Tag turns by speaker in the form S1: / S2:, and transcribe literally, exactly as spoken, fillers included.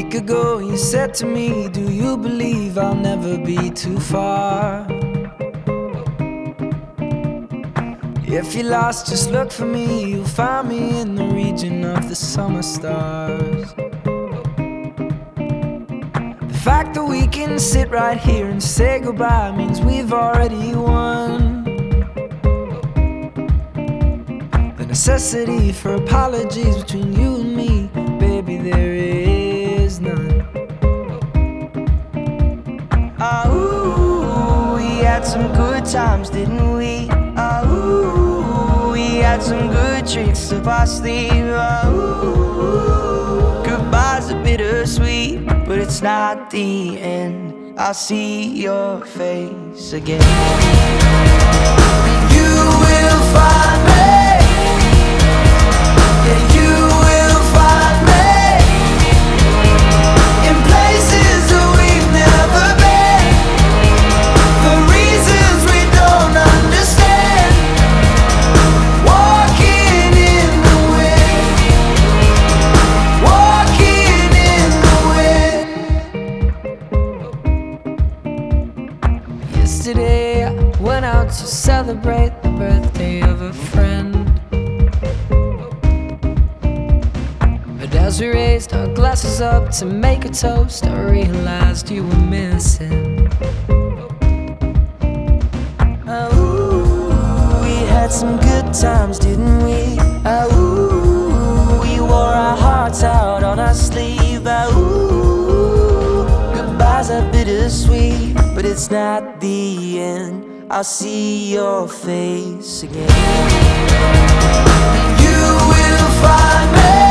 S1: week ago you said to me, do you believe I'll never be too far? If you're lost, just look for me. You'll find me in the region of the summer stars. The fact that we can sit right here and say goodbye means we've already won. The necessity for apologies between you and me, baby, there is none. Oh, we had some good times, didn't we? Oh, we had some good tricks up our sleeve. Oh, goodbye's a bittersweet, but it's not the end. I'll see your face again. You will find me. Yeah, you will find me in places that we've never been, for reasons we don't understand. Walking in the wind, walking in the wind. Yesterday I went out to celebrate the birthday of a friend. But as we raised our glasses up to make a toast, I realized you were missing. Oh, we had some good times, didn't we? Oh, we wore our hearts out on our sleeve. Oh, goodbyes are bittersweet, but it's not the end. I'll see your face again. You will find me.